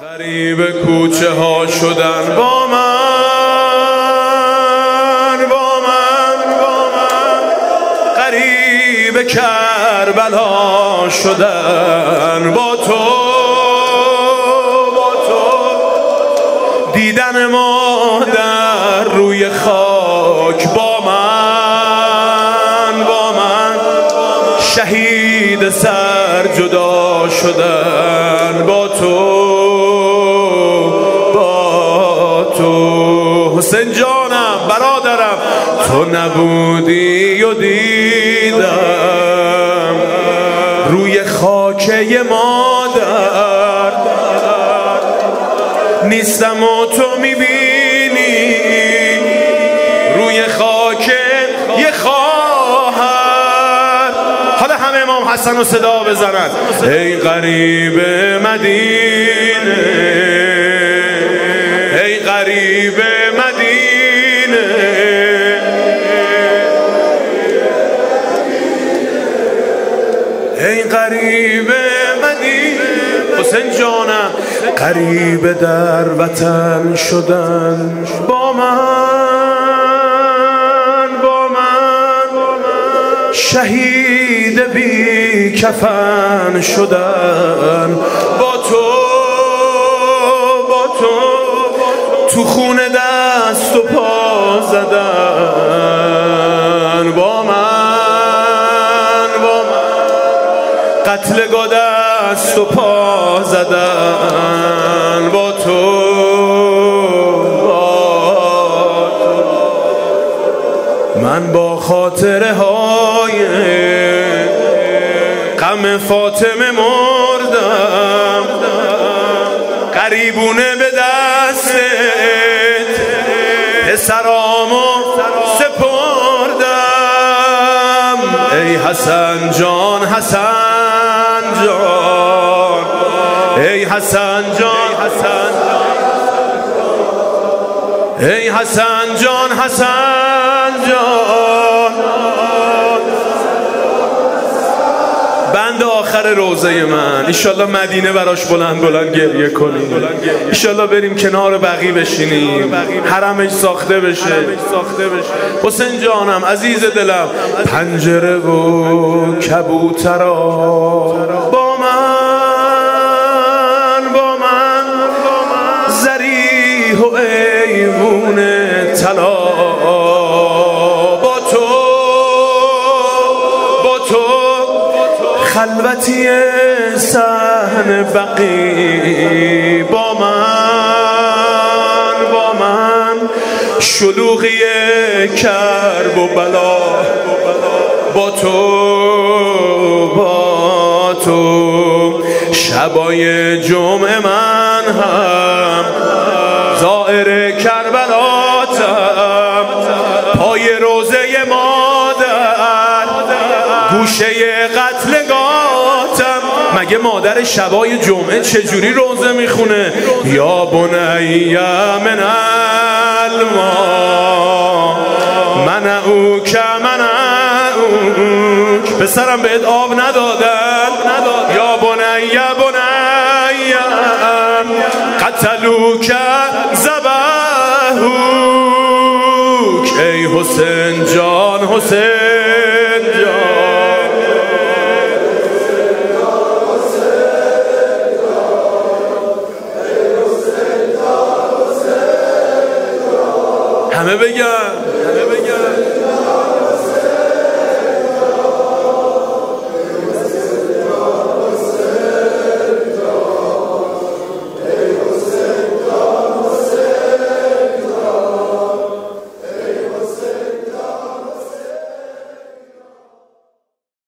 غریب کوچه ها شدن با من، غریب کربلا شدن با تو، دیدن مادر روی خاک با من، شهید سر جدا شدن با تو، حسین جانم برادرم، تو نبودی و دیدم روی خاکه مادر نیستم و تو میبینی روی خاکه یه خواهر. حالا همه امام حسن رو صدا بزنن. ای غریب مدینه، ای غریب مدینه، ای غریب مدینه. حسین جانم غریب در وطن شدن با من، شهید بی کفن شدن با تو، تو خونه دست و پا زدن با من، قتلگاه دست و پا زدن با تو، من با خاطره های غم فاطمه مردم، قریبونه به دستت پسرامو سپردم. ای حسن جان، حسن جان، ای حسن جان، ای حسن جان، حسن جان، بند آخر روزه من. ایشالله مدینه براش بلند گریه کنیم، ایشالله بریم کنار بقیع بشینیم، حرمش ساخته بشه. حسین جانم عزیز دلم، پنجره و کبوترا با من، زریح و ایوون طلا با تو، خلوتی صحن بقیع با من، شلوغی کرب و بلا با تو، شبای جمعه من هم زائر کربلاتم، پای روزه مادر گوشه قتلگاهتم. مگه مادر شبای جمعه چجوری روزه میخونه؟ یا بنی من الماء منعوک، پسرم بهت آب ندادن؟ یا بنی قتلوک ذبحوک. ای حسین جان، حسین جان، همه بگن